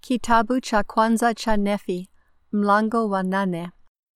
Kitabu cha kwanza cha Nefi, mlango wa 8.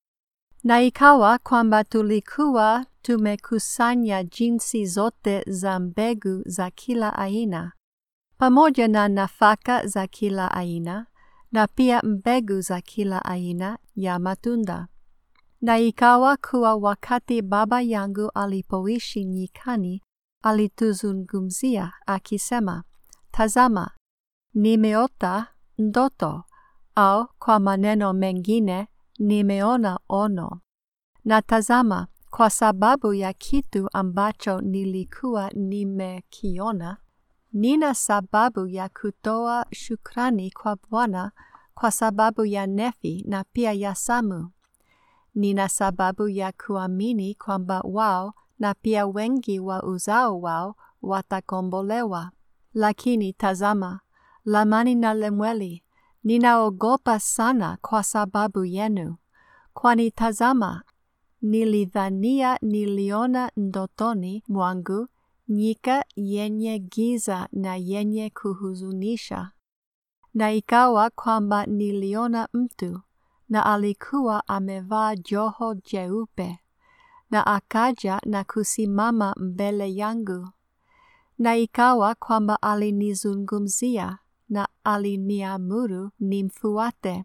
Na ikawa kwamba tulikuwa tumekusanya jinsi zote za mbegu za kila aina, pamoja na nafaka za kila aina, na pia mbegu za kila aina ya matunda. Na ikawa kuwa wakati baba yangu alipoishi nyikani, alituzungumzia akisema, "Tazama, nimeota ndoto," au kwa maneno mengine, nimeona ono. Na tazama, kwa sababu ya kitu ambacho nilikuwa nimekiona, nina sababu ya kutoa shukrani kwa Bwana kwa sababu ya Nefi na pia ya Samu. Nina sababu ya kuamini kwamba wao na pia wengi wa uzao wao watakombolewa. Lakini tazama, Lamani na Lemueli, ninaogopa sana kwa sababu yenu. Kwani tazama, nilidhania niliona ndotoni mwangu nyika yenye giza na yenye kuhuzunisha. Na ikawa kwamba niliona mtu, na alikuwa amevaa joho jeupe, na akaja na kusimama mbele yangu. Na ikawa kwamba alinizungumzia, na aliniamuru nimfuate.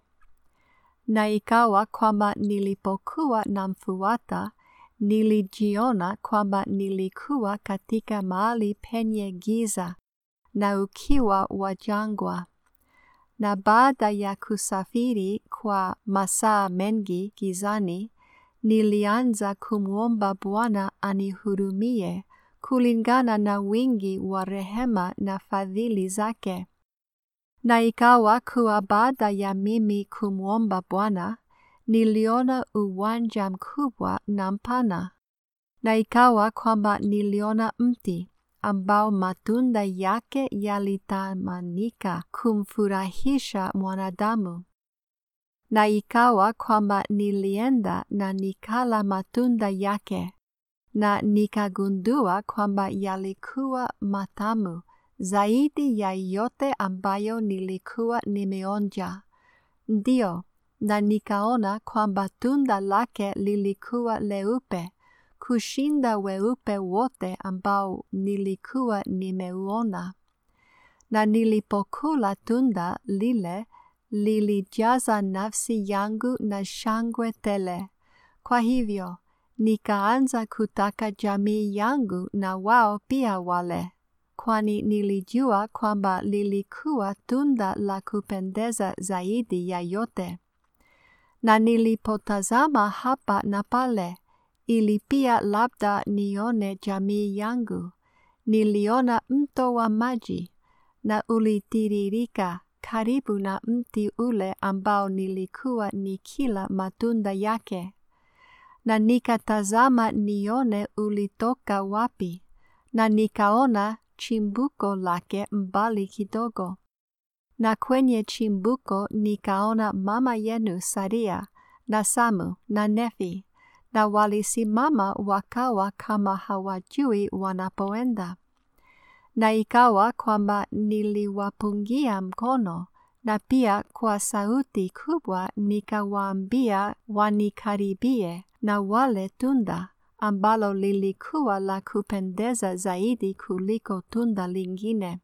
Na ikawa kwamba nilipokuwa namfuata, nilijiona kwamba nilikuwa katika mahali penye giza na ukiwa wa jangwa. Na baada ya kusafiri kwa masaa mengi gizani, nilianza kumwomba Bwana anihurumie kulingana na wingi wa rehema na fadhili zake. Na ikawa kuwa baada ya mimi kumwomba Bwana, niliona uwanja mkubwa na mpana. Na ikawa kwamba niliona mti ambao matunda yake yalitamanika kumfurahisha mwanadamu. Na ikawa kwamba nilienda na nikala matunda yake, na nikagundua kwamba yalikuwa matamu zaidi ya yote ambayo nilikuwa nimeonja. Ndio, na nikaona kwamba tunda lake lilikuwa leupe kushinda weupe wote ambao nilikuwa nimeuona. Na nilipokula tunda lile, lilijaza nafsi yangu na shangwe tele. Kwa hivyo, nikaanza kutaka jamii yangu na wao pia wale, kwani nilijua kwamba lilikuwa tunda la kupendeza zaidi ya yote. Na nilipotazama hapa na pale, ili pia labda nione jamii yangu, niliona mto wa maji, na ulitiririka karibu na mti ule ambao nilikuwa nikila matunda yake. Na nikatazama nione ulitoka wapi, na nikaona chimbuko lake mbali kidogo. Na kwenye chimbuko nikaona mama yenu Saria, na Samu, na Nefi, na walisimama wakawa kama hawajui wanapoenda. Na ikawa kwamba niliwapungia mkono, na pia kwa sauti kubwa nikawaambia wanikaribie na wale tunda, ambalo lilikuwa la kupendeza zaidi kuliko tunda lingine.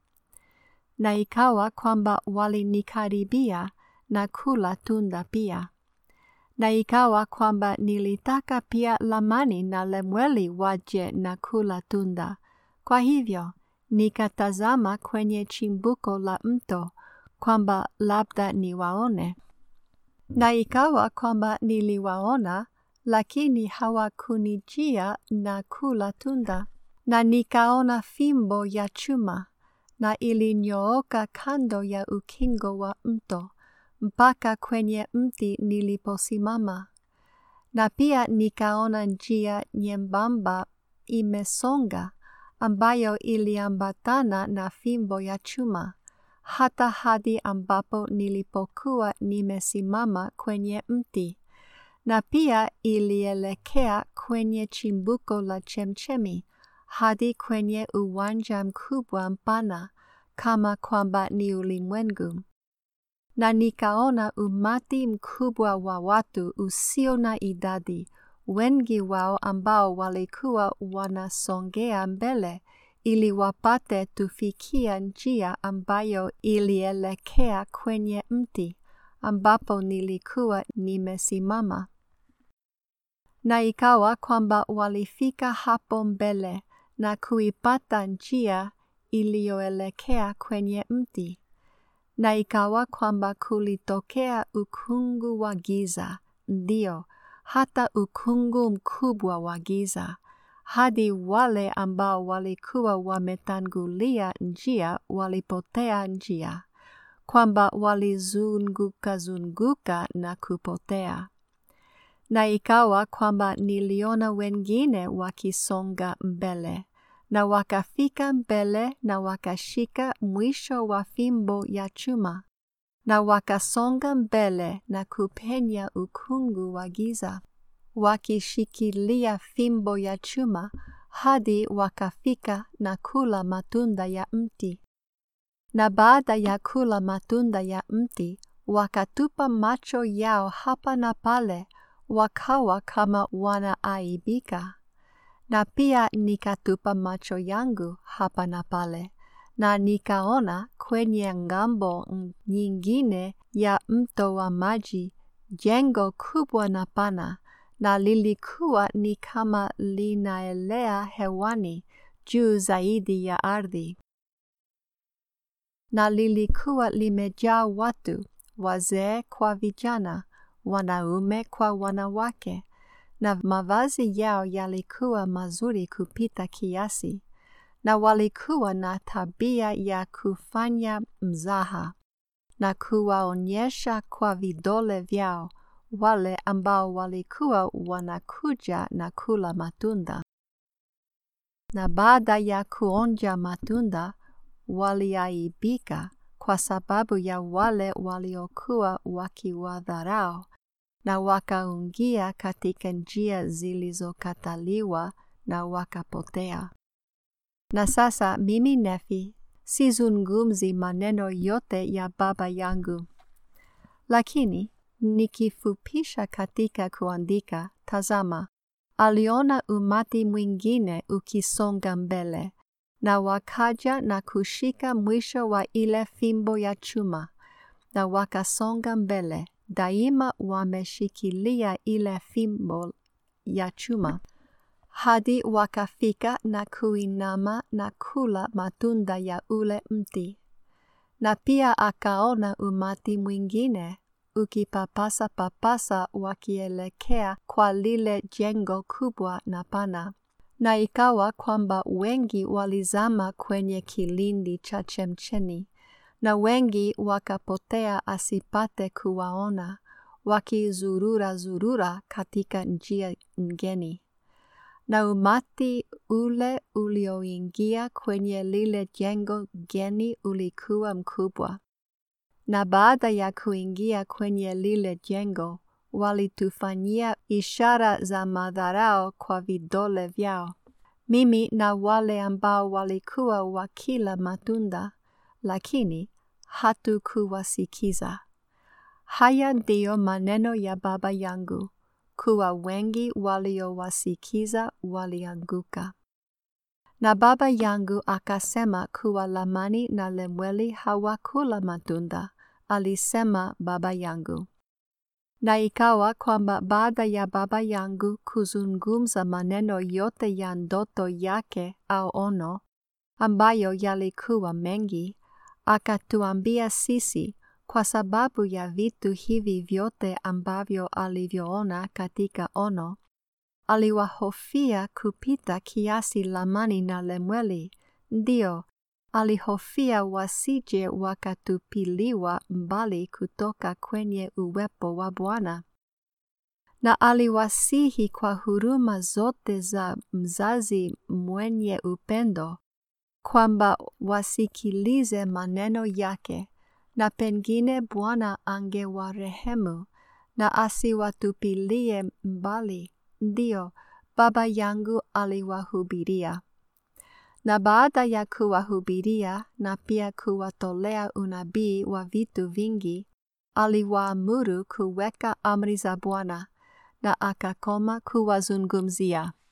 Na ikawa kwamba walinikaribia na kula tunda pia. Na ikawa kwamba nilitaka pia Lamani na Lemueli waje na kula tunda. Kwa hivyo, nikatazama kwenye chimbuko la mto kwamba labda niwaone. Na ikawa kwamba niliwaona, lakini hawakunijia na kula tunda. Na nikaona fimbo ya chuma, na ilinyooka kando ya ukingo wa mto, mpaka kwenye mti niliposimama. Na pia nikaona njia nyembamba imesonga, ambayo iliambatana na fimbo ya chuma, hata hadi ambapo nilipokuwa nimesimama kwenye mti. Na pia ilielekea kwenye chimbuko la chemchemi, hadi kwenye uwanja mkubwa mpana, kama kwamba ni ulimwengu. Na nikaona umati mkubwa wa watu usio na idadi, wengi wao ambao walikuwa wanasongea mbele ili wapate tufikia njia ambayo ilielekea kwenye mti ambapo nilikuwa nimesimama. Na ikawa kwamba walifika hapo mbele na kuipata njia iliyoelekea kwenye mti. Na ikawa kwamba kulitokea ukungu wa giza, ndio, hata ukungu mkubwa wa giza, hadi wale ambao walikuwa wametangulia njia walipotea njia, kwamba walizunguka na kupotea. Na ikawa kwamba niliona wengine wakisonga mbele, na wakafika mbele na wakashika mwisho wa fimbo ya chuma, na wakasonga mbele na kupenya ukungu wa giza, wakishikilia fimbo ya chuma hadi wakafika na kula matunda ya mti. Na baada ya kula matunda ya mti, wakatupa macho yao hapa na pale, wakawa kama wanaaibika. Na pia nikatupa macho yangu hapa na pale, na nikaona kwenye ngambo nyingine ya mto wa maji, jengo kubwa na pana, na lilikuwa ni kama linaelea hewani juu zaidi ya ardhi. Na lilikuwa limejaa watu, wazee kwa vijana, wanaume kwa wanawake, na mavazi yao yalikuwa mazuri kupita kiasi, na walikuwa na tabia ya kufanya mzaha, na kuwaonyesha kwa vidole vyao wale ambao walikuwa wanakuja na kula matunda. Na baada ya kuonja matunda, waliaibika kwa sababu ya wale waliokuwa wakiwadharau, na wakaingia katika njia zilizokataliwa na wakapotea. Na sasa mimi Nefi sizungumzi maneno yote ya baba yangu, lakini nikifupisha katika kuandika, tazama, aliona umati mwingine ukisonga mbele, na wakaja na kushika mwisho wa ile fimbo ya chuma, na wakasonga mbele, daima wameshikilia ile fimbo ya chuma, hadi wakafika na kuinama na kula matunda ya ule mti. Na pia akaona umati mwingine ukipapasa wakielekea kwa lile jengo kubwa na pana. Na ikawa kwamba wengi walizama kwenye kilindi cha chemchemi, na wengi wakapotea asipate kuwaona, wakizurura katika njia ngeni. Na umati ule ulioingia kwenye lile jengo geni ulikuwa mkubwa. Na baada ya kuingia kwenye lile jengo, walitufanyia ishara za madharau kwa vidole vyao, mimi na wale ambao walikuwa wakila matunda, lakini hatukuwasikiza. Haya ndiyo maneno ya baba yangu, kuwa wengi waliowasikiza walianguka. Na baba yangu akasema kuwa Lamani na Lemueli hawakula matunda, alisema baba yangu. Na ikawa kwamba baada ya baba yangu kuzungumza maneno yote ya ndoto yake au ono, ambayo yalikuwa mengi, akatuambia sisi kwa sababu ya vitu hivi vyote ambavyo alivyoona katika ono, aliwahofia kupita kiasi Lamani na Lemueli, ndio, alihofia wasije wakatupiliwa mbali kutoka kwenye uwepo wa Bwana. Na aliwasihi kwa huruma zote za mzazi mwenye upendo, kwamba wasikilize maneno yake, na pengine Bwana angewarehemu na asiwatupilie mbali. Ndio, baba yangu aliwahubiria. Na baada ya kuwahubiria na pia kuwatolea unabii wa vitu vingi, aliwaamuru kuweka amri za Bwana na akakoma kuwazungumzia.